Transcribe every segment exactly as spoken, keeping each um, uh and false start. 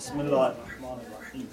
بسم الله الرحمن الرحيم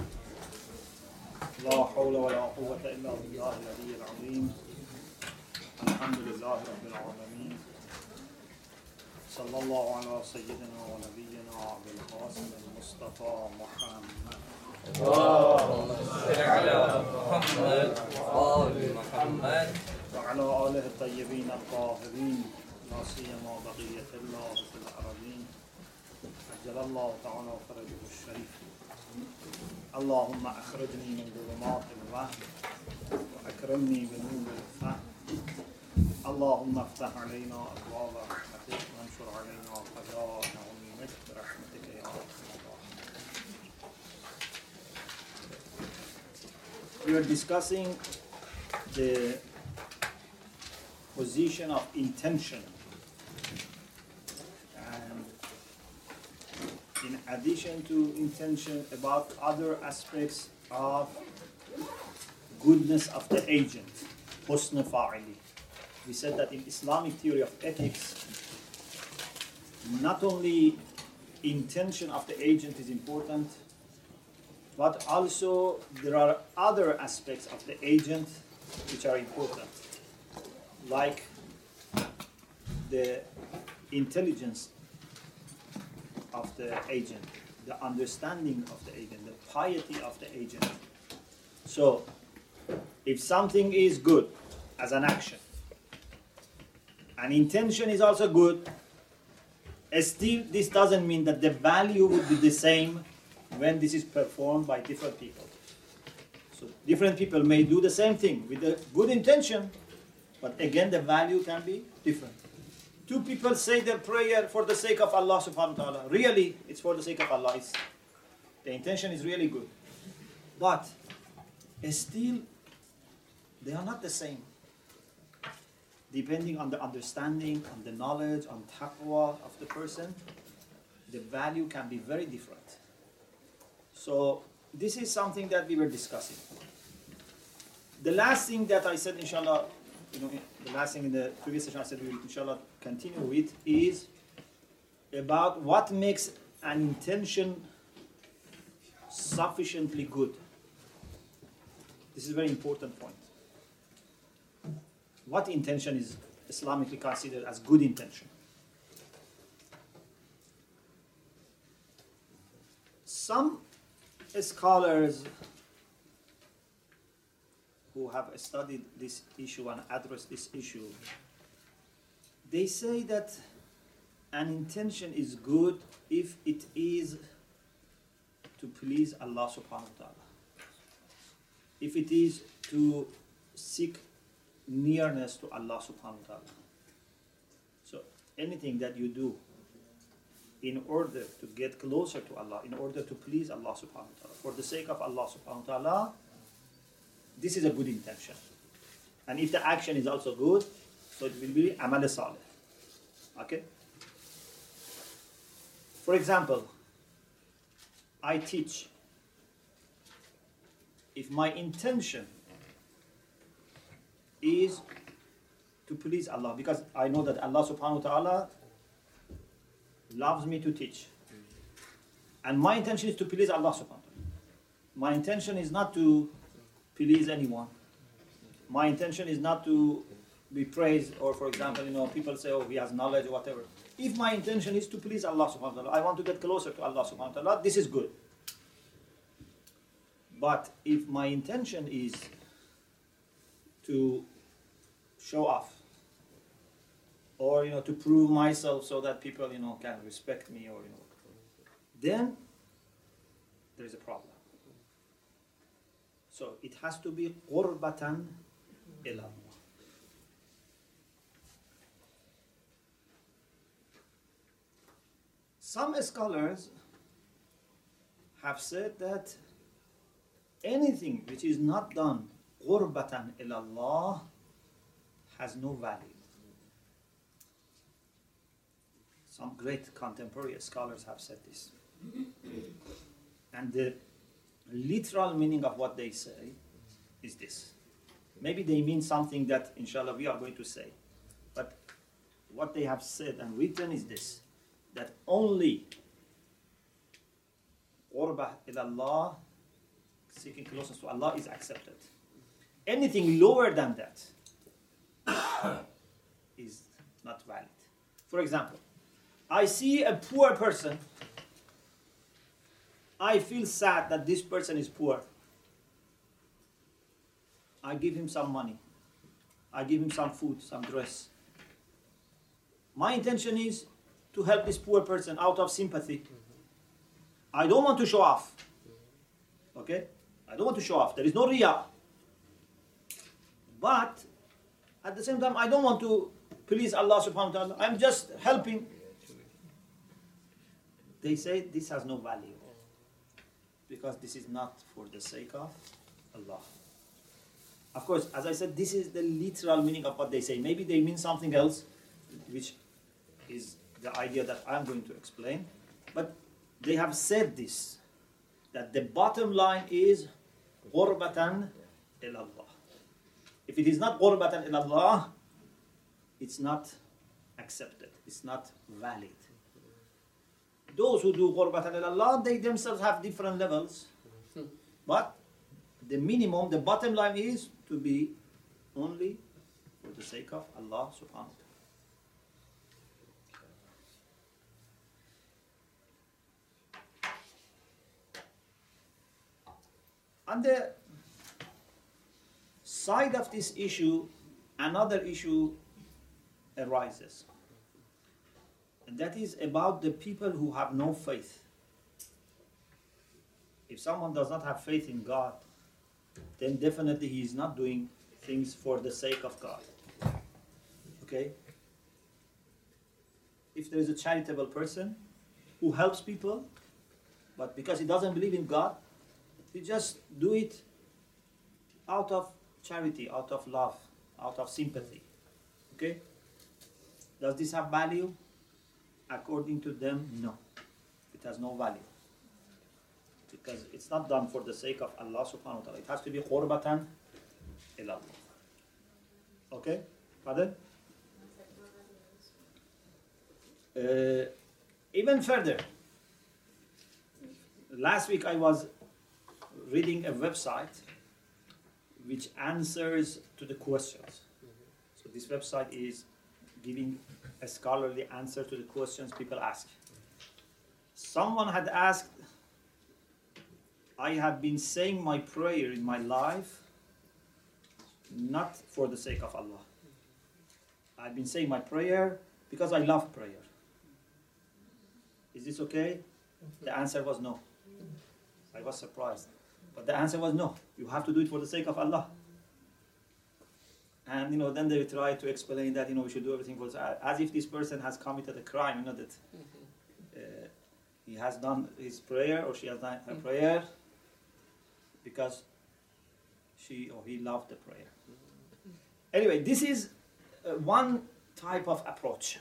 لا حول ولا قوة إلا بالله العلي العظيم الحمد لله رب العالمين صلى الله على سيدنا ونبينا أبي القاسم المصطفى محمد اللهم صل على محمد وآل محمد وعلى آله الطيبين الطاهرين لا سيما بقية الله في الأرضين عجل الله تعالى فرجه الشريف اللهم أخرجني من ظلمات الوهم وأكرمني بنور الفهم اللهم افتح علينا أبواب رحمتك وانشر علينا خزائن عظيمتك برحمتك يا أرحم الراحمين. We are discussing the position of intention, and in addition to intention, about other aspects of goodness of the agent, husn fa'ili. We said that in Islamic theory of ethics, not only intention of the agent is important, but also there are other aspects of the agent which are important, like the intelligence of the agent, the understanding of the agent, the piety of the agent. So, if something is good as an action, and intention is also good, still this doesn't mean that the value would be the same when this is performed by different people. So different people may do the same thing with a good intention, but again the value can be different. Two people say their prayer for the sake of Allah subhanahu wa ta'ala. Really, it's for the sake of Allah. It's, the intention is really good. But still, they are not the same. Depending on the understanding, on the knowledge, on taqwa of the person, the value can be very different. So this is something that we were discussing. The last thing that I said, inshallah, you know, the last thing in the previous session I said we will inshallah continue with is about what makes an intention sufficiently good. This is a very important point. What intention is Islamically considered as good intention? Some scholars who have studied this issue and addressed this issue, they say that an intention is good if it is to please Allah subhanahu wa ta'ala. If it is to seek nearness to Allah subhanahu wa ta'ala. So anything that you do in order to get closer to Allah, in order to please Allah subhanahu wa ta'ala, for the sake of Allah subhanahu wa ta'ala, this is a good intention. And if the action is also good, so it will be amal salih. Okay? For example, I teach. If my intention is to please Allah, because I know that Allah subhanahu wa ta'ala loves me to teach. And my intention is to please Allah subhanahu wa ta'ala. My intention is not to please anyone. My intention is not to be praised, or for example, you know, people say, oh, he has knowledge or whatever. If my intention is to please Allah subhanahu wa ta'ala, I want to get closer to Allah subhanahu wa ta'ala, this is good. But if my intention is to show off, or you know, to prove myself so that people, you know, can respect me, or you know, then there is a problem. So it has to be qurbatan ila Allah. Some scholars have said that anything which is not done qurbatan ila Allah has no value. Some great contemporary scholars have said this. And the literal meaning of what they say is this. Maybe they mean something that, inshallah, we are going to say. But what they have said and written is this, that only qurbah ilallah, seeking closeness to Allah, is accepted. Anything lower than that is not valid. For example, I see a poor person. I feel sad that this person is poor. I give him some money. I give him some food, some dress. My intention is to help this poor person out of sympathy. I don't want to show off. Okay? I don't want to show off. There is no riyah. But at the same time, I don't want to please Allah subhanahu wa ta'ala. I'm just helping. They say this has no value. Because this is not for the sake of Allah. Of course, as I said, this is the literal meaning of what they say. Maybe they mean something else, which is the idea that I'm going to explain. But they have said this, that the bottom line is غُرْبَةً إِلَى اللَّهِ. If it is not غُرْبَةً إِلَى اللَّهِ, it's not accepted. It's not valid. Those who do غُرْبَةً إِلَى اللَّهِ, they themselves have different levels. But the minimum, the bottom line is to be only for the sake of Allah subhanahu wa ta'ala. On the side of this issue, another issue arises. And that is about the people who have no faith. If someone does not have faith in God, then definitely he is not doing things for the sake of God. Okay? If there is a charitable person who helps people, but because he doesn't believe in God, he just do it out of charity, out of love, out of sympathy. Okay? Does this have value? According to them, no. It has no value. Because it's not done for the sake of Allah subhanahu wa ta'ala. It has to be qurbatan ila Allah. Okay? Pardon? Uh, even further, last week I was reading a website which answers to the questions. So this website is giving a scholarly answer to the questions people ask. Someone had asked, I have been saying my prayer in my life not for the sake of Allah. I've been saying my prayer because I love prayer. Is this okay? The answer was no. I was surprised. But the answer was no. You have to do it for the sake of Allah. And you know, then they try to explain that you know we should do everything for as if this person has committed a crime. You know that uh, he has done his prayer or she has done her prayer because she or he loved the prayer. Anyway, this is uh, one type of approach.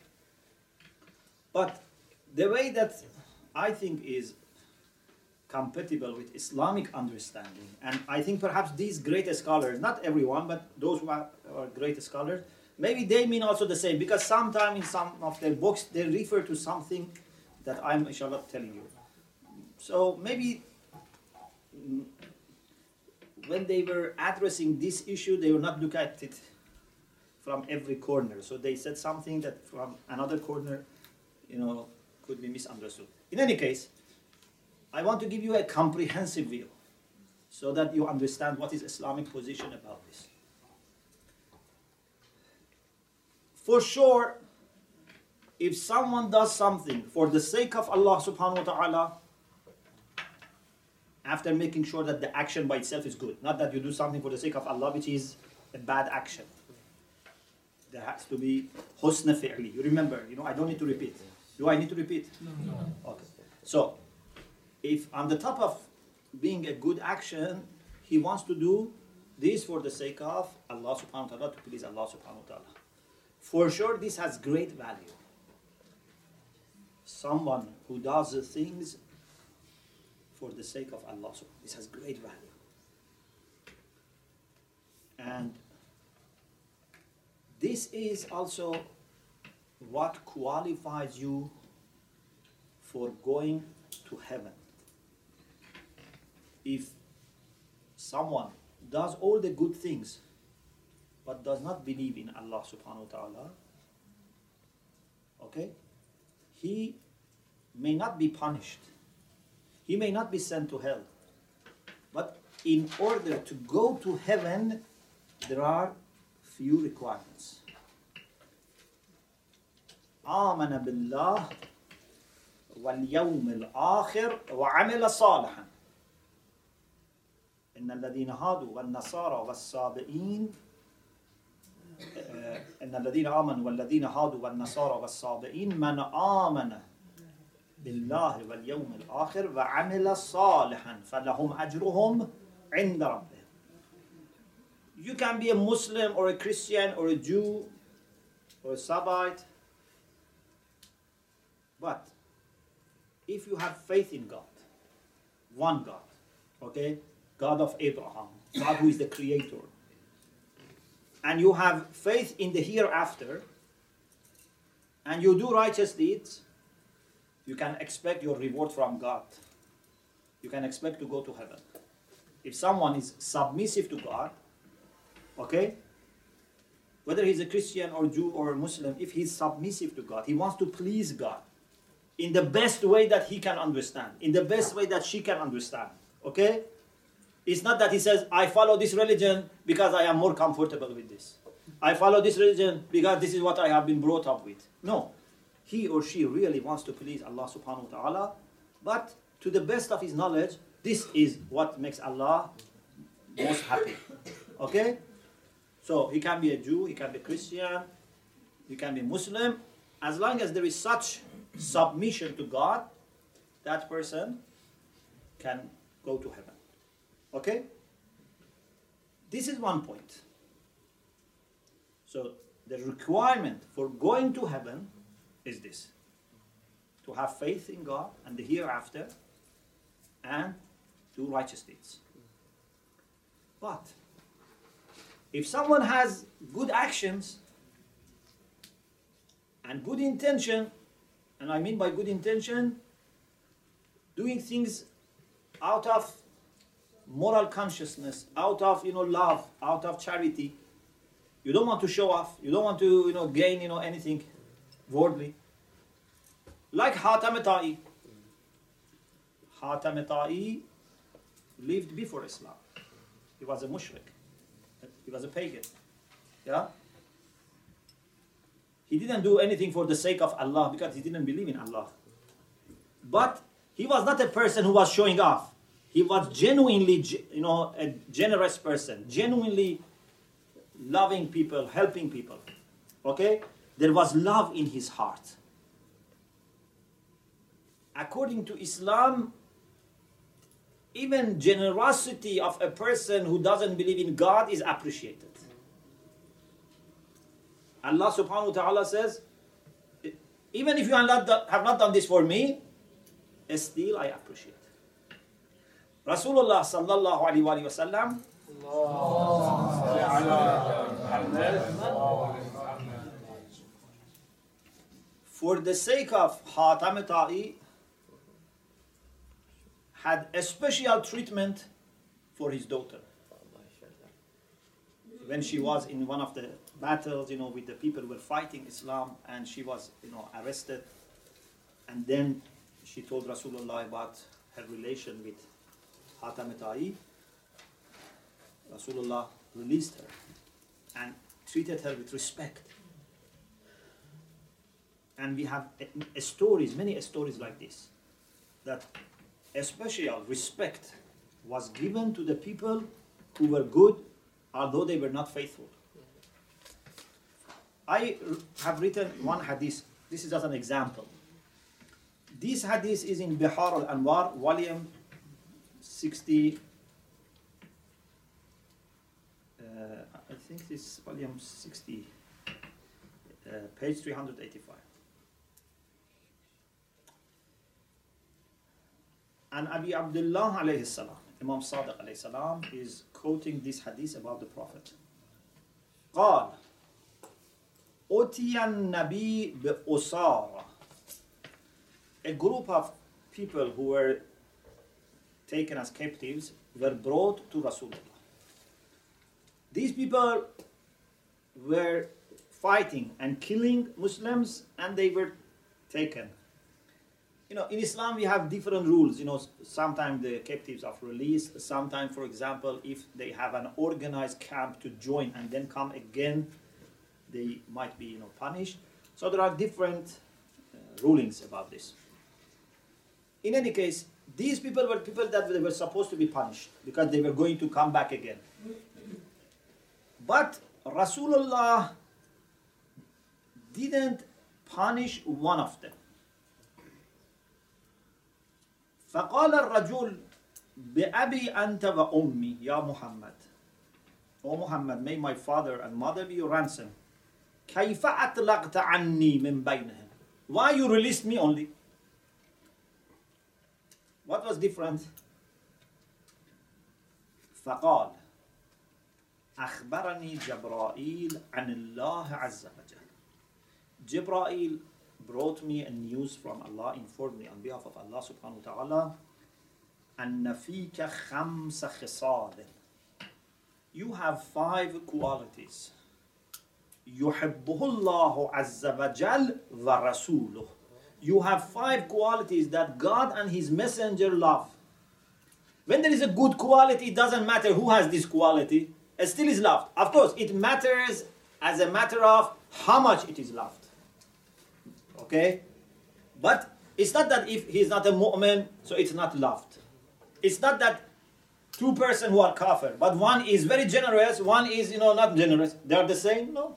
But the way that I think is compatible with Islamic understanding, and I think perhaps these great scholars, not everyone, but those who are, are great scholars, maybe they mean also the same, because sometimes in some of their books they refer to something that I'm inshallah telling you. So maybe mm, when they were addressing this issue, they will not look at it from every corner. So they said something that from another corner, you know, could be misunderstood. In any case, I want to give you a comprehensive view so that you understand what is Islamic position about this. For sure, if someone does something for the sake of Allah subhanahu wa ta'ala, after making sure that the action by itself is good, not that you do something for the sake of Allah which is a bad action. There has to be husn fi'li. You remember, you know, I don't need to repeat. Do I need to repeat? No. no. Okay. So, if on the top of being a good action, he wants to do this for the sake of Allah subhanahu wa ta'ala, to please Allah subhanahu wa ta'ala. For sure, this has great value. Someone who does the things for the sake of Allah, this has great value. And this is also what qualifies you for going to heaven. if someone does all the good things but does not believe in Allah subhanahu wa ta'ala, okay, he may not be punished. He may not be sent to hell. But in order to go to heaven, there are few requirements. آمن بالله واليوم الآخر وعمل صالحا إن الذين هادوا والنصارى والصابئين إن الذين آمنوا والذين هادوا والنصارى والصابئين من آمن بالله واليوم الآخر وعمل صالحا فلهم أجرهم عند ربهم. You can be a Muslim or a Christian or a Jew or a Sabbath, but if you have faith in God, one God, okay, God of Abraham, God who is the creator, and you have faith in the hereafter, and you do righteous deeds, you can expect your reward from God. You can expect to go to heaven. If someone is submissive to God, okay, whether he's a Christian or Jew or Muslim, if he's submissive to God, he wants to please God in the best way that he can understand, in the best way that she can understand, okay? It's not that he says, I follow this religion because I am more comfortable with this. I follow this religion because this is what I have been brought up with. No. He or she really wants to please Allah subhanahu wa ta'ala, but to the best of his knowledge, this is what makes Allah most happy. Okay? So he can be a Jew, he can be a Christian, he can be Muslim. As long as there is such submission to God, that person can go to heaven. Okay? This is one point. So the requirement for going to heaven is this: to have faith in God and the hereafter and do righteous deeds. But if someone has good actions and good intention, and I mean by good intention, doing things out of moral consciousness, out of, you know, love, out of charity, you don't want to show off, you don't want to, you know, gain, you know, anything worldly. Like Hatam Ta'i. Hatam Ta'i lived before Islam. He was a mushrik. He was a pagan. Yeah? He didn't do anything for the sake of Allah because he didn't believe in Allah. But he was not a person who was showing off. He was genuinely, you know, a generous person, genuinely loving people, helping people. Okay? There was love in his heart. According to Islam, even generosity of a person who doesn't believe in God is appreciated. Allah subhanahu wa ta'ala says, even if you have not done this for me, still I appreciate. Rasulullah sallallahu alayhi wa sallam, for the sake of Hatam Ta'i, had a special treatment for his daughter. When she was in one of the battles, you know, with the people who were fighting Islam, and she was, you know, arrested, and then she told Rasulullah about her relation with Hatam Ta'i. Rasulullah released her and treated her with respect. And we have a, a stories, many stories like this, that a special respect was given to the people who were good, although they were not faithful. I have written one hadith. This is just an example. This hadith is in Bihar al-Anwar, volume sixty. Uh, I think this is volume sixty, uh, page three hundred eighty-five. And Abi Abdullah alayhi salam, Imam Sadiq alayhi salam, is quoting this hadith about the Prophet. قال أتي النبي بأسارة. A group of people who were taken as captives were brought to Rasulullah. These people were fighting and killing Muslims, and they were taken. You know, in Islam we have different rules. You know, sometimes the captives are released. Sometimes, for example, if they have an organized camp to join and then come again, they might be, you know, punished. So there are different uh, rulings about this. In any case, these people were people that they were supposed to be punished because they were going to come back again. But Rasulullah didn't punish one of them. فقال الرجل بأبي أنت وأمي يا محمد. O Muhammad, may my father and mother be your ransom. كيف أطلقت عني من بينهم? Why you released me only? What was different? فقال أخبرني جبرائيل عن الله عز وجل. Jibreel brought me a news from Allah, informed me on behalf of Allah subhanahu wa ta'ala, أن فيك خمس خصال. You have five qualities. يحبه الله عز وجل ورسوله. You have five qualities that God and His Messenger love. When there is a good quality, it doesn't matter who has this quality, it still is loved. Of course, it matters as a matter of how much it is loved. Okay? But it's not that if he is not a mu'min, so it's not loved. It's not that two persons who are kafir, but one is very generous, one is, you know, not generous. They are the same? No.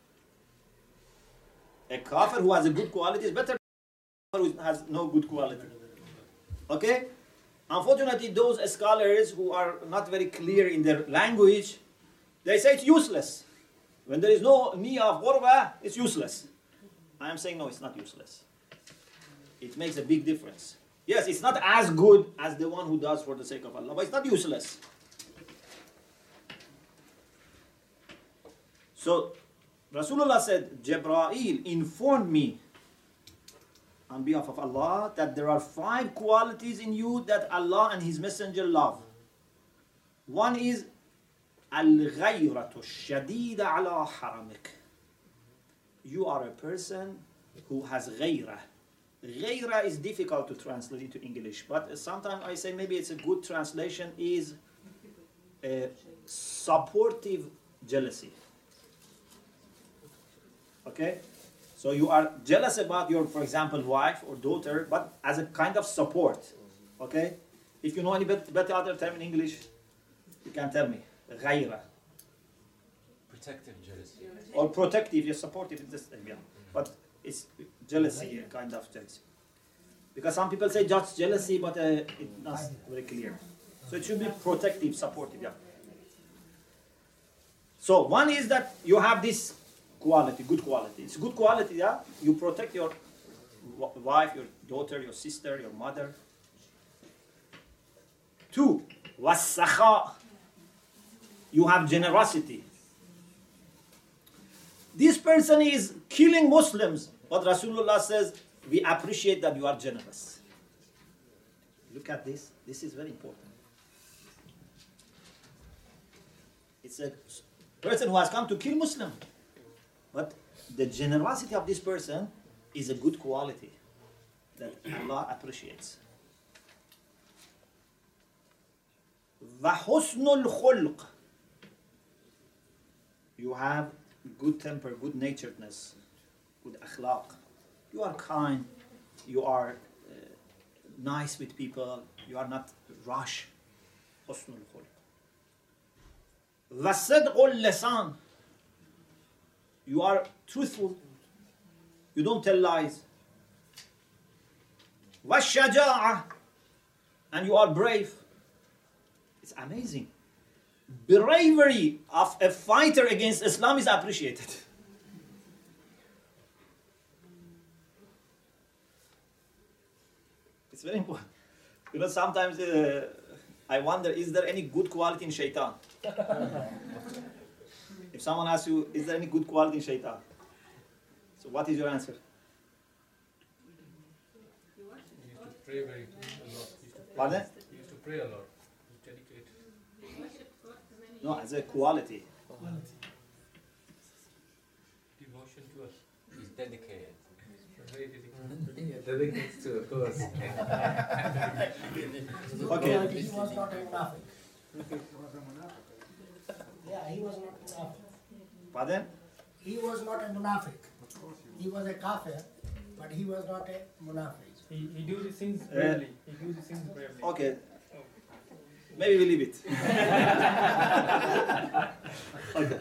A kafir who has a good quality is better than a kafir who has no good quality. Okay? Unfortunately, those scholars who are not very clear in their language, they say it's useless. When there is no niyyah of ghurba, it's useless. I am saying no, it's not useless. It makes a big difference. Yes, it's not as good as the one who does for the sake of Allah, but it's not useless. So, Rasulullah said, Jibreel informed me on behalf of Allah that there are five qualities in you that Allah and His Messenger love. One is al-ghayratu shadida ala haramik. You are a person who has ghayra. Ghayra is difficult to translate into English, but sometimes I say maybe it's a good translation is a supportive jealousy. Okay? So you are jealous about your, for example, wife or daughter, but as a kind of support. Okay? If you know any bet- better other term in English, you can tell me. Ghayra. Protective jealousy. Or protective, you're supportive in this area. But it's jealousy, a kind of jealousy. Because some people say just jealousy, but uh, it's not very clear. So it should be protective, supportive, yeah. So one is that you have this quality, good quality. It's good quality, yeah? You protect your wife, your daughter, your sister, your mother. Two, wasakha. You have generosity. This person is killing Muslims, but Rasulullah says, we appreciate that you are generous. Look at this. This is very important. It's a person who has come to kill Muslim, but the generosity of this person is a good quality that Allah appreciates. وَحُسْنُ الْخُلْقِ. You have good temper, good naturedness, good akhlaq. You are kind, you are uh, nice with people, you are not rash. حُسْنُ الْخُلْقِ. وَصِدْقُ اللِّسَانِ. You are truthful, you don't tell lies. وَالشَّجَاعَةِ. And you are brave. It's amazing. Bravery of a fighter against Islam is appreciated. It's very important. You know, sometimes uh, I wonder, is there any good quality in shaitan? If someone asks you, is there any good quality in shaitan? So what is your answer? You used to pray very a lot. You used to pray. Pardon? You used to pray a lot. He's dedicated. No, as a quality. Devotion to us. He's dedicated. Very dedicated. Yeah, dedicated to a cause. Okay. He was not a munafiq. Yeah, he was not a munafiq. Pardon? He was not a munafiq. He was a kafir, but he was not a munafiq. He, he do the things Uh, bravely. He do the things bravely. Okay. Maybe we leave it. Okay.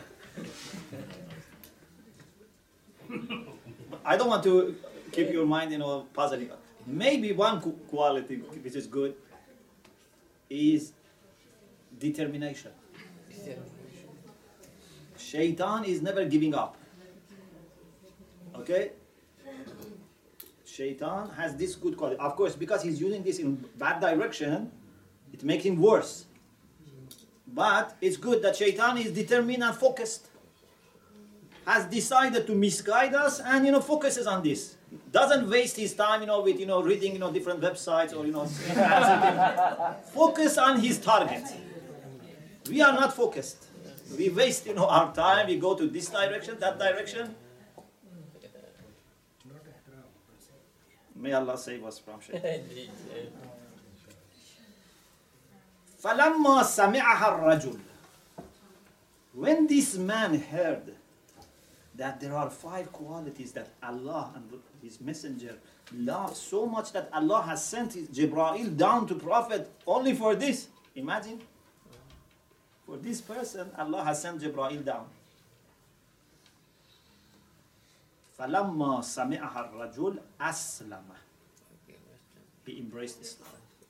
I don't want to keep your mind, you know, puzzling. Maybe one qu- quality which is good is determination. Shaitan is never giving up. Okay? Shaitan has this good quality. Of course, because he's using this in bad direction, it makes him worse. But it's good that Shaitan is determined and focused. Has decided to misguide us and, you know, focuses on this. Doesn't waste his time, you know, with, you know, reading, you know, different websites or, you know, focus on his target. We are not focused. We waste, you know, our time. We go to this direction, that direction. May Allah save us from shaitan. فَلَمَّا سَمِعَهَا الرَّجُلُ. When this man heard that there are five qualities that Allah and His Messenger love so much that Allah has sent his Jibreel down to Prophet only for this. Imagine. For this person, Allah has sent Jibreel down. فَلَمَّا سَمِعَهَا الرَّجُلُ أَسْلَمَ. He embraced Islam.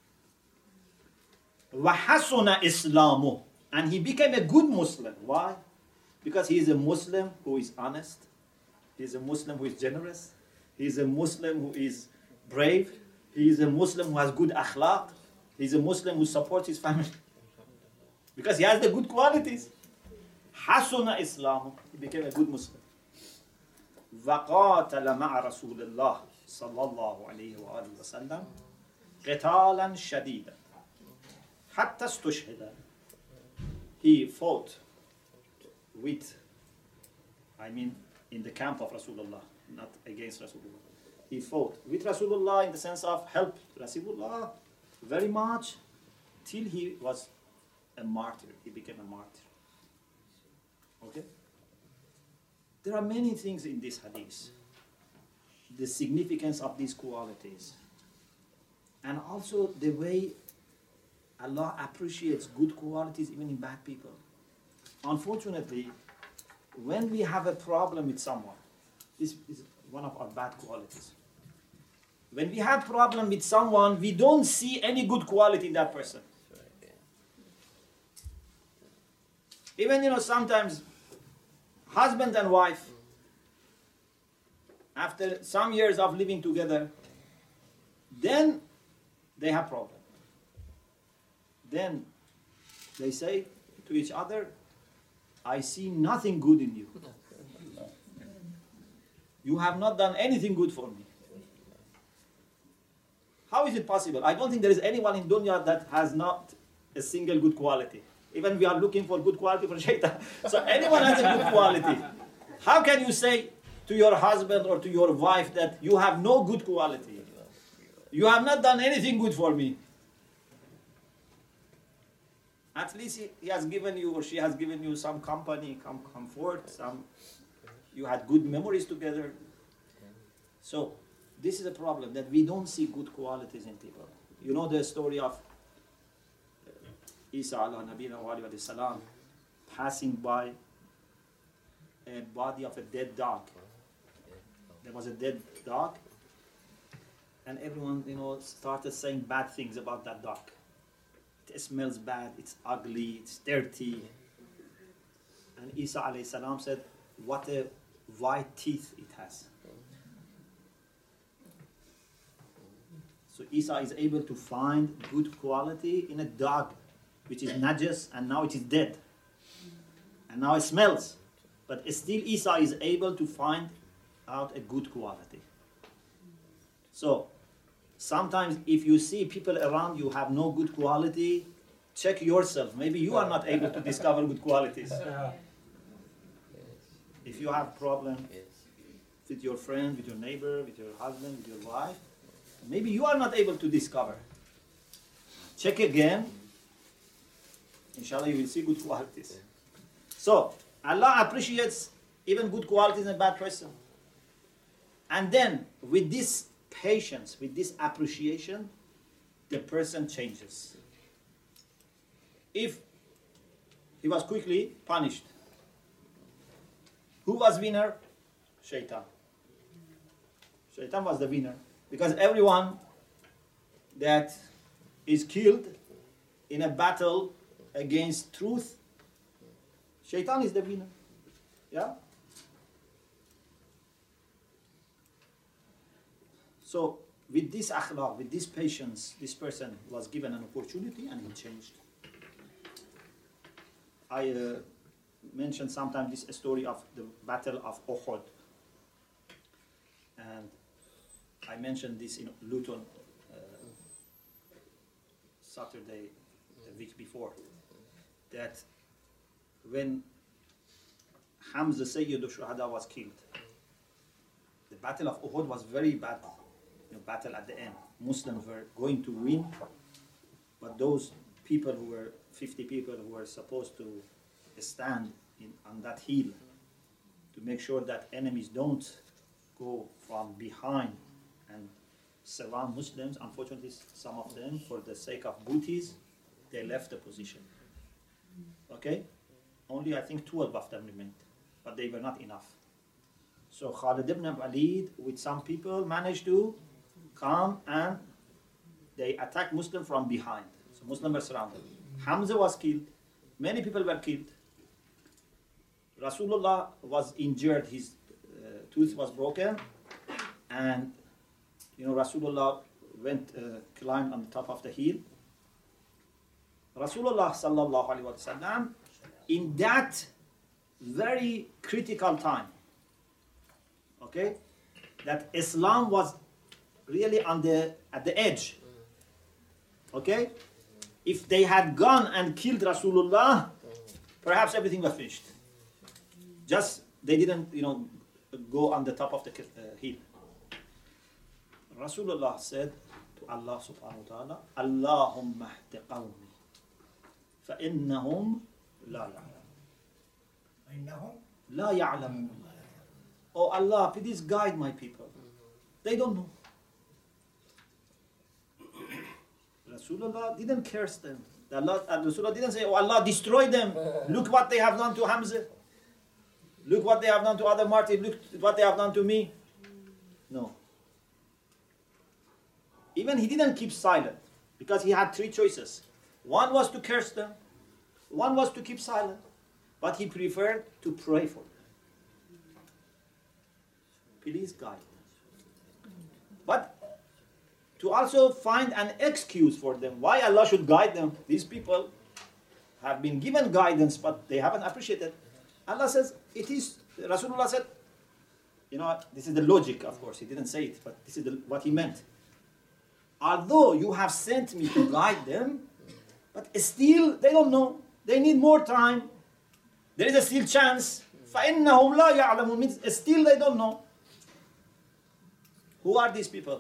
وَحَسُنَ إِسْلَامُهُ. And he became a good Muslim. Why? Because he is a Muslim who is honest. He is a Muslim who is generous. He is a Muslim who is brave. He is a Muslim who has good akhlaq. He is a Muslim who supports his family. Because he has the good qualities. حَسُنَ إِسْلَامُهُ. He became a good Muslim. وَقَاتَلَ مَعَ رَسُولِ اللَّهِ صَلَّى اللَّهُ عَلَيْهِ وَآلِهِ وَسَلَّمَ قِتَالًا شَدِيدًا حَتَّى اسْتُشْهِدَ. He fought with, I mean, in the camp of Rasulullah, not against Rasulullah. He fought with Rasulullah in the sense of help Rasulullah very much till he was a martyr. He became a martyr. Okay? There are many things in this hadith. The significance of these qualities. And also the way Allah appreciates good qualities even in bad people. Unfortunately, when we have a problem with someone, this is one of our bad qualities. When we have problem with someone, we don't see any good quality in that person. Even, you know, sometimes husband and wife, after some years of living together, then they have problem. Then they say to each other, I see nothing good in you. You have not done anything good for me. How is it possible? I don't think there is anyone in dunya that has not a single good quality. Even we are looking for good quality for shaitan. So anyone has a good quality. How can you say to your husband or to your wife that you have no good quality? You have not done anything good for me. At least he, he has given you or she has given you some company, some comfort, some, you had good memories together. So this is a problem, that we don't see good qualities in people. You know the story of Isa ala nabina wa alayhi salam passing by a body of a dead dog. There was a dead dog, and everyone, you know, started saying bad things about that dog. It smells bad, it's ugly, it's dirty. And Isa alayhi salam said, what a white teeth it has. So Isa is able to find good quality in a dog, which is najas, and now it is dead. And now it smells. But still Isa is able to find out a good quality. So, sometimes if you see people around you have no good quality, check yourself. Maybe you are not able to discover good qualities. If you have problem with your friend, with your neighbor, with your husband, with your wife, maybe you are not able to discover. Check again. Inshallah, you will see good qualities. So, Allah appreciates even good qualities in a bad person. And then, with this patience, with this appreciation, the person changes. If he was quickly punished, who was winner? Shaitan. Shaitan was the winner. Because everyone that is killed in a battle against truth, Shaitan is the winner. Yeah? So, with this akhlaq, with this patience, this person was given an opportunity and he changed. I uh, mentioned sometimes this story of the Battle of Uhud. And I mentioned this in Luton uh, Saturday, the week before, that when Hamza Sayyid al-Shuhada was killed, the Battle of Uhud was very bad, you know, battle at the end. Muslims were going to win, but those people who were, fifty people who were supposed to stand in, on that hill to make sure that enemies don't go from behind and surround Muslims. Unfortunately, some of them, for the sake of booties, they left the position. Okay? Only I think twelve of them remained, but they were not enough. So Khalid ibn Walid, with some people, managed to come and they attacked Muslims from behind. So Muslims were surrounded. Hamza was killed. Many people were killed. Rasulullah was injured. His uh, tooth was broken. And, you know, Rasulullah went, uh, climbed on the top of the hill. Rasulullah sallallahu alaihi wasallam, in that very critical time, okay, that Islam was really on the at the edge. Okay, if they had gone and killed Rasulullah, perhaps everything was finished. Just they didn't, you know, go on the top of the uh, hill. Rasulullah said to Allah subhanahu wa ta'ala, Allahumma hdi qawmi fa innahum la ya'lamun. La ya'lamun. Oh Allah, please guide my people. They don't know. Rasulullah didn't curse them. Allah, Rasulullah didn't say, oh Allah, destroy them. Look what they have done to Hamza. Look what they have done to other martyrs. Look what they have done to me. No. Even he didn't keep silent because he had three choices. One was to curse them. One was to keep silent. But he preferred to pray for them. Please guide them. But to also find an excuse for them. Why Allah should guide them? These people have been given guidance, but they haven't appreciated. Allah says, it is, Rasulullah said, you know, this is the logic, of course. He didn't say it, but this is the, what he meant. Although you have sent me to guide them, but still they don't know. They need more time. There is a still chance. فَإِنَّهُمْ لَا يَعْلَمُونَ means still they don't know. Who are these people?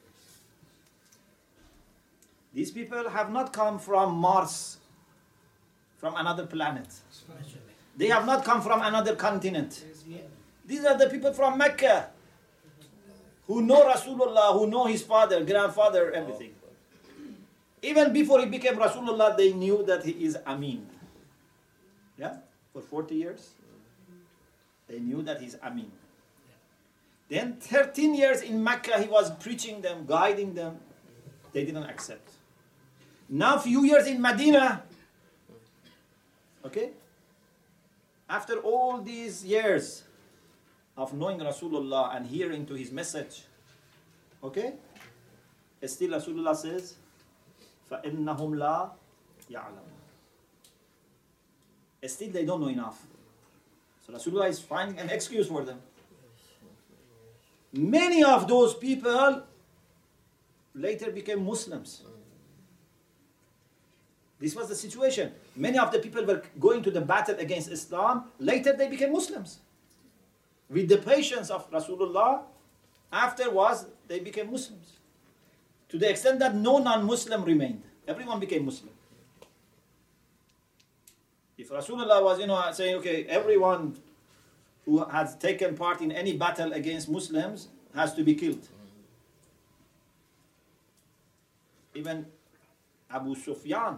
These people have not come from Mars, from another planet. They have not come from another continent. These are the people from Mecca, who know Rasulullah, who know his father, grandfather, everything. Even before he became Rasulullah, they knew that he is Amin. Yeah? For forty years, they knew that he's Amin. Then thirteen years in Mecca, he was preaching them, guiding them. They didn't accept. Now few years in Medina, okay? After all these years of knowing Rasulullah and hearing to his message, okay? Still Rasulullah says, فَإِنَّهُمْ لَا يَعْلَمُونَ. Still they don't know enough. So Rasulullah is finding an excuse for them. Many of those people later became Muslims. This was the situation. Many of the people were going to the battle against Islam. Later they became Muslims. With the patience of Rasulullah, afterwards they became Muslims. To the extent that no non-Muslim remained. Everyone became Muslim. If Rasulullah was, you know, saying, okay, everyone who has taken part in any battle against Muslims has to be killed. Even Abu Sufyan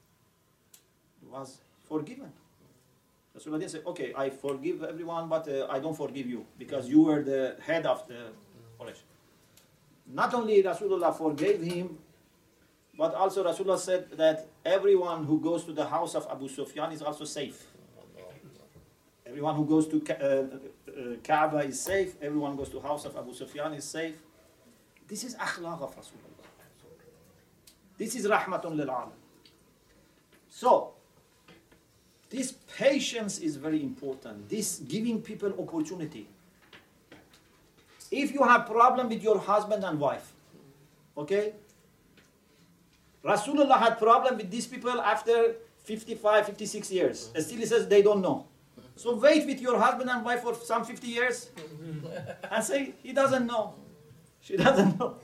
was forgiven. Rasulullah didn't say, okay, I forgive everyone, but uh, I don't forgive you because you were the head of the Quraysh. Not only Rasulullah forgave him, but also Rasulullah said that everyone who goes to the house of Abu Sufyan is also safe. Everyone who goes to Ka- uh, uh, Kaaba is safe. Everyone who goes to the house of Abu Sufyan is safe. This is akhlaq of Rasulullah. This is rahmatun lil alam. So, this patience is very important. This giving people opportunity. If you have problem with your husband and wife, okay? Rasulullah had problem with these people after fifty-five, fifty-six years. Still he says they don't know. So wait with your husband and wife for some fifty years and say, he doesn't know. She doesn't know.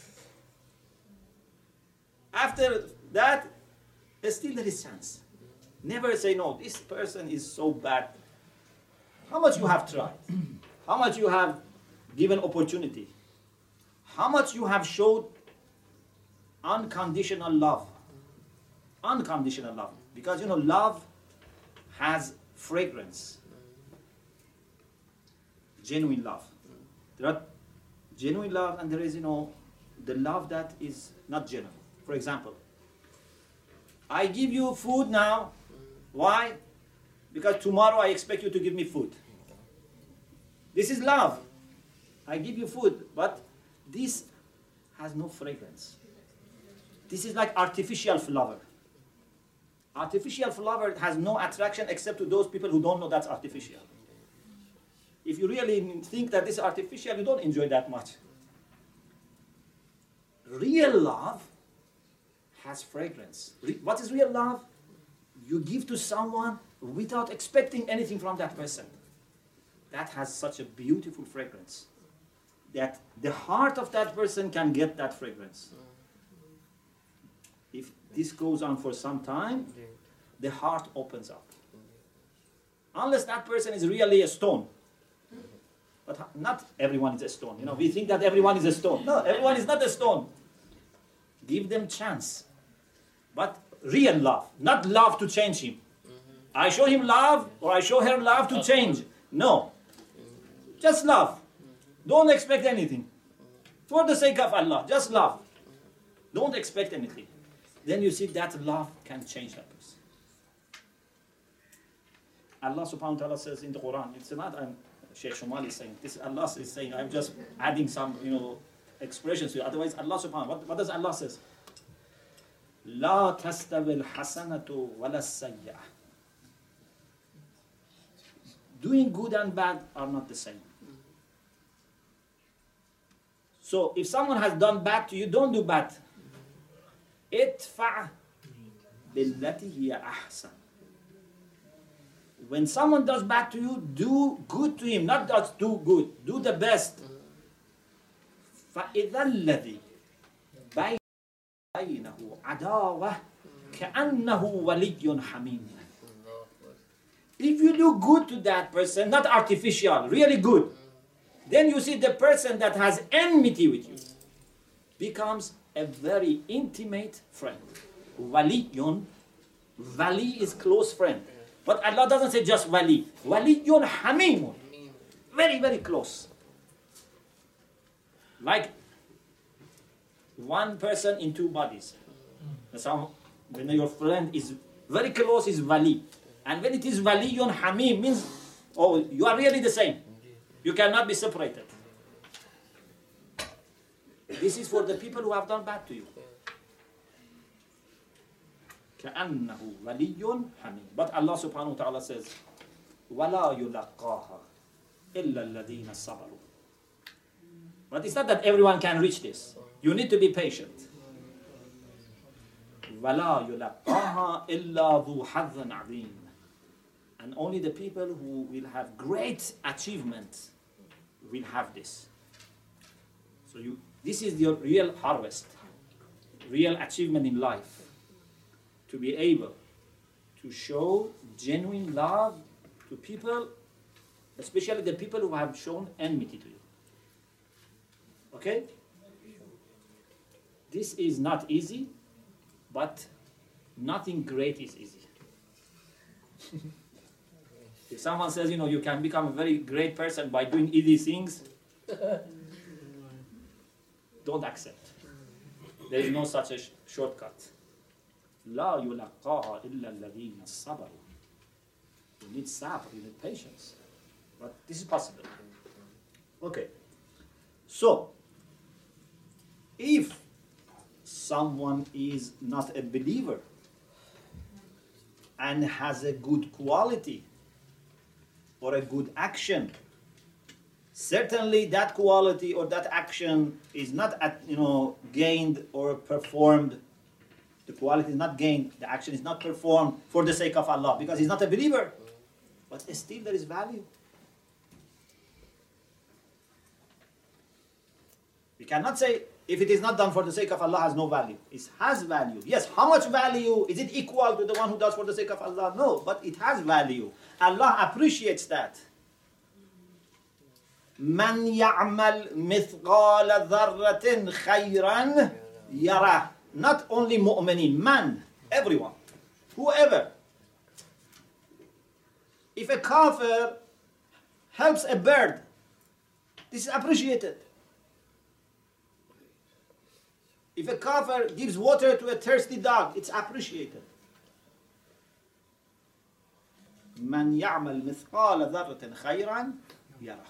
After that, still there is chance. Never say, no, this person is so bad. How much you have tried? How much you have given opportunity? How much you have showed unconditional love? Unconditional love. Because, you know, love has fragrance. Genuine love. There are genuine love and there is, you know, the love that is not genuine. For example, I give you food now. Why? Because tomorrow I expect you to give me food. This is love. I give you food, but this has no fragrance. This is like artificial flower. Artificial flower has no attraction except to those people who don't know that's artificial. If you really think that this is artificial, you don't enjoy that much. Real love has fragrance. Re- what is real love? You give to someone without expecting anything from that person. That has such a beautiful fragrance that the heart of that person can get that fragrance. If this goes on for some time, the heart opens up. Unless that person is really a stone. But not everyone is a stone. You know, we think that everyone is a stone. No, everyone is not a stone. Give them chance. But real love, not love to change him. I show him love or I show her love to change. No. Just love. Don't expect anything. For the sake of Allah, just love. Don't expect anything. Then you see that love can change that person. Allah subhanahu wa ta'ala says in the Quran, it's not um, Sheikh Shumali is saying, this Allah is saying, I'm just adding some, you know, expressions to it. Otherwise, Allah subhanahu wa ta'ala, what, what does Allah says? لا تستوي الحسنة ولا السيئة. Doing good and bad are not the same. So if someone has done bad to you, don't do bad. ادفع بالتي هي أحسن. When someone does bad to you, do good to him, not just do good. Do the best. فإذا الذي بينه عداوة كأنه ولي حميم. If you do good to that person, not artificial, really good, then you see the person that has enmity with you becomes a very intimate friend. Waliyun, wali is close friend. But Allah doesn't say just wali. Waliyun hamimun. Very, very close. Like one person in two bodies. Some, when your friend is very close, is wali. And when it is waliyun hamim, means, oh, you are really the same. You cannot be separated. This is for the people who have done bad to you. كأنه ولي حميم. But Allah subhanahu wa ta'ala says, وَلَا يُلَقَّاهَا إِلَّا الَّذِينَ صَبَرُوا. But it's not that everyone can reach this. You need to be patient. وَلَا يُلَقَّاهَا إِلَّا ذُو حَظٍّ عَظِيمٍ. And only the people who will have great achievements will have this. So you, this is your real harvest, real achievement in life. To be able to show genuine love to people, especially the people who have shown enmity to you. Okay? This is not easy, but nothing great is easy. If someone says, you know, you can become a very great person by doing easy things, don't accept. There is no such a sh- shortcut. لا يلقاها إلا الذين صبروا. You need sabr, you need patience. But this is possible. Okay. So, if someone is not a believer and has a good quality or a good action, certainly that quality or that action is not at, you know, gained or performed. The quality is not gained, the action is not performed for the sake of Allah because he's not a believer. But still there is value. We cannot say if it is not done for the sake of Allah has no value. It has value. Yes, how much value? Is it equal to the one who does for the sake of Allah? No, but it has value. Allah appreciates that. من يعمل مثقال ذرة خيرا يره. Not only mu'minin, man, everyone, whoever. If a kafir helps a bird, this is appreciated. If a kafir gives water to a thirsty dog, it's appreciated. من يعمل مثقال ذرة خيرا يره.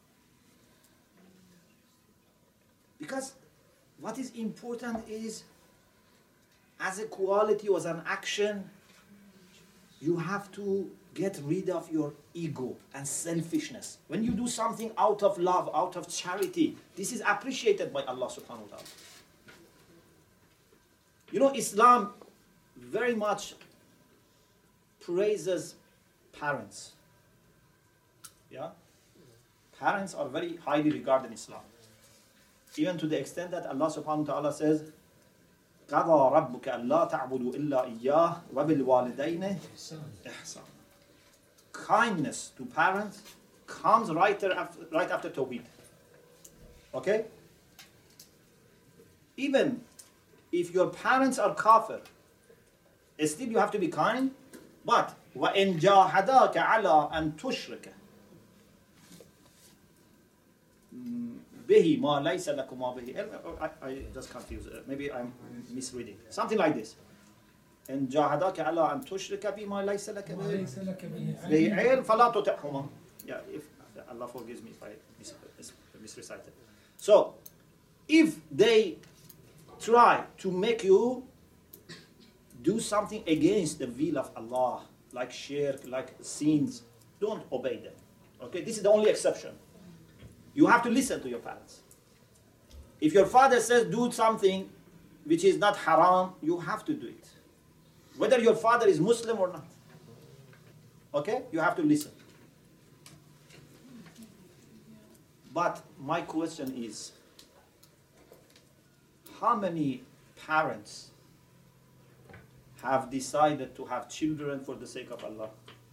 Because what is important is, as a quality or as an action, you have to get rid of your ego and selfishness. When you do something out of love, out of charity, this is appreciated by Allah subhanahu wa ta'ala. You know, Islam very much praises parents. Yeah? Parents are very highly regarded in Islam. Even to the extent that Allah subhanahu wa ta'ala says, قَضَى رَبُّكَ أَلَّا تَعْبُدُوا إِلَّا إِيَّاهُ وَبِالْوَالِدَيْنِ إِحْسَانًا. Kindness to parents comes right after, right after Tawheed. Okay? Even if your parents are kafir, still you have to be kind, but وَإِنْ جَاهَدَاكَ عَلَىٰ أَن تُشْرِكَ بِهِ مَا لَيْسَ لَكُمَا بِهِ. I, I just confused. Uh, maybe I'm misreading. Something like this. إِنْ جَاهَدَاكَ عَلَىٰ أَن تُشْرِكَ بِهِ مَا لَيْسَ لَكَ بِهِ عِلْمٍ فَلَا تُطِعْهُمَا. Yeah, if Allah forgives me if I mis- mis- misrecited. So, if they try to make you do something against the will of Allah, like shirk, like sins, don't obey them. Okay, this is the only exception. You have to listen to your parents. If your father says do something which is not haram, you have to do it. Whether your father is Muslim or not. Okay, you have to listen. But my question is, how many parents have decided to have children for the sake of Allah?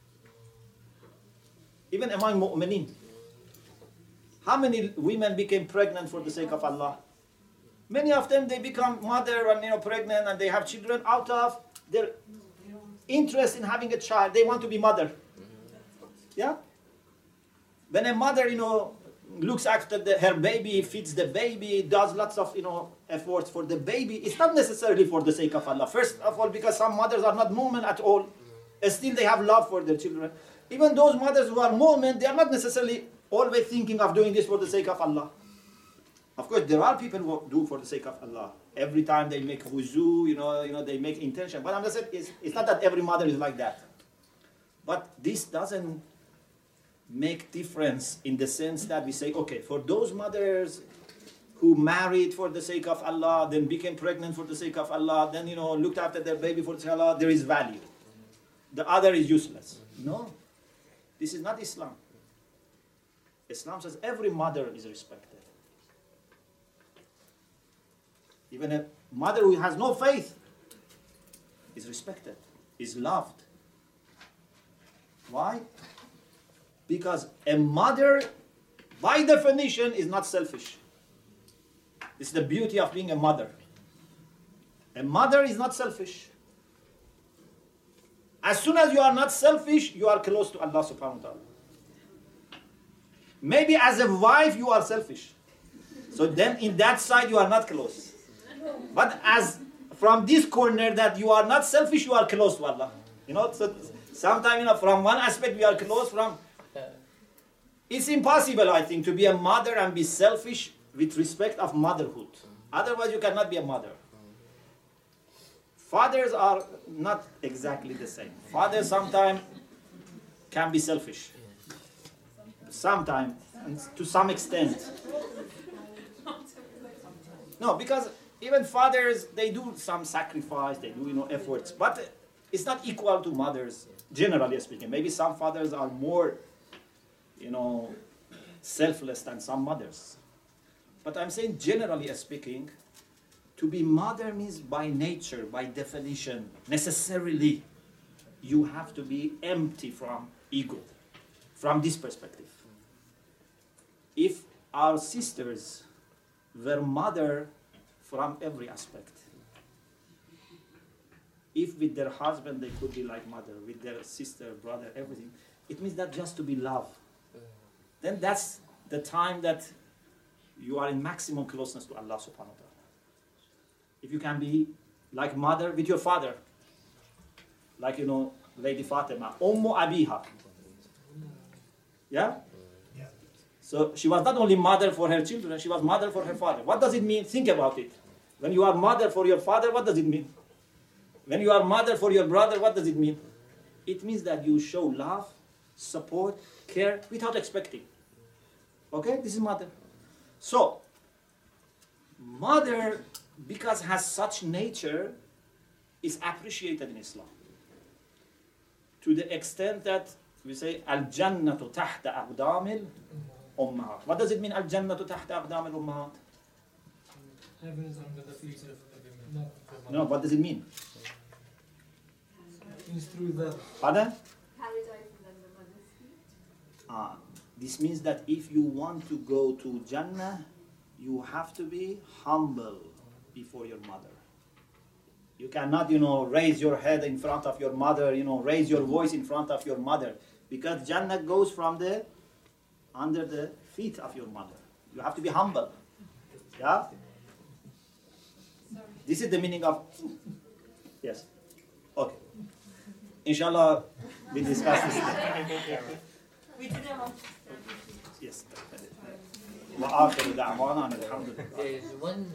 Even among mu'mineen. How many women became pregnant for the sake of Allah? Many of them, they become mother and, you know, pregnant and they have children out of their interest in having a child. They want to be mother. Yeah? When a mother, you know, looks after the, her baby, feeds the baby, does lots of, you know, efforts for the baby, it's not necessarily for the sake of Allah. First of all, because some mothers are not mu'min at all. Still they have love for their children. Even those mothers who are mu'min, they are not necessarily always thinking of doing this for the sake of Allah. Of course, there are people who do for the sake of Allah. Every time they make wuzu, you know, you know, they make intention. But I'm just saying, it's, it's not that every mother is like that. But this doesn't make difference in the sense that we say, okay, for those mothers, who married for the sake of Allah, then became pregnant for the sake of Allah, then, you know, looked after their baby for the sake of Allah, there is value. The other is useless. No. This is not Islam. Islam says every mother is respected. Even a mother who has no faith is respected, is loved. Why? Because a mother, by definition, is not selfish. This is the beauty of being a mother. A mother is not selfish. As soon as you are not selfish, you are close to Allah subhanahu wa ta'ala. Maybe as a wife, you are selfish. So then in that side, you are not close. But as from this corner that you are not selfish, you are close to Allah. You know, so sometimes, you know, from one aspect we are close from. It's impossible, I think, to be a mother and be selfish with respect of motherhood. Otherwise, you cannot be a mother. Fathers are not exactly the same. Fathers sometimes can be selfish. Sometimes, and to some extent. No, because even fathers, they do some sacrifice, they do, you know, efforts, but it's not equal to mothers, generally speaking. Maybe some fathers are more, you know, selfless than some mothers. But I'm saying, generally speaking, to be mother means by nature, by definition, necessarily, you have to be empty from ego, from this perspective. If our sisters were mother from every aspect, if with their husband they could be like mother, with their sister, brother, everything, it means that just to be love. Then that's the time that you are in maximum closeness to Allah subhanahu wa ta'ala. If you can be like mother with your father, like, you know, Lady Fatima, Ummu Abiha. Yeah? Yeah. So she was not only mother for her children, she was mother for her father. What does it mean? Think about it. When you are mother for your father, what does it mean? When you are mother for your brother, what does it mean? It means that you show love, support, care, without expecting. Okay? This is mother. So, mother, because has such nature, is appreciated in Islam. To the extent that we say, Al-Jannatu tahta aqdamil ummahat. What does it mean, Al-Jannatu tahta aqdamil ummahat? Heaven is under the feet of the women. No, what does it mean? Means through the Pardon? Paradise is under mother's feet. Ah, this means that if you want to go to Jannah, you have to be humble before your mother. You cannot, you know, raise your head in front of your mother, you know, raise your voice in front of your mother. Because Jannah goes from the, under the feet of your mother. You have to be humble. Yeah? This is the meaning of, yes. Okay. Inshallah, we discuss this. We did them Yes. وآخر دعوانا أن الحمد لله. There is one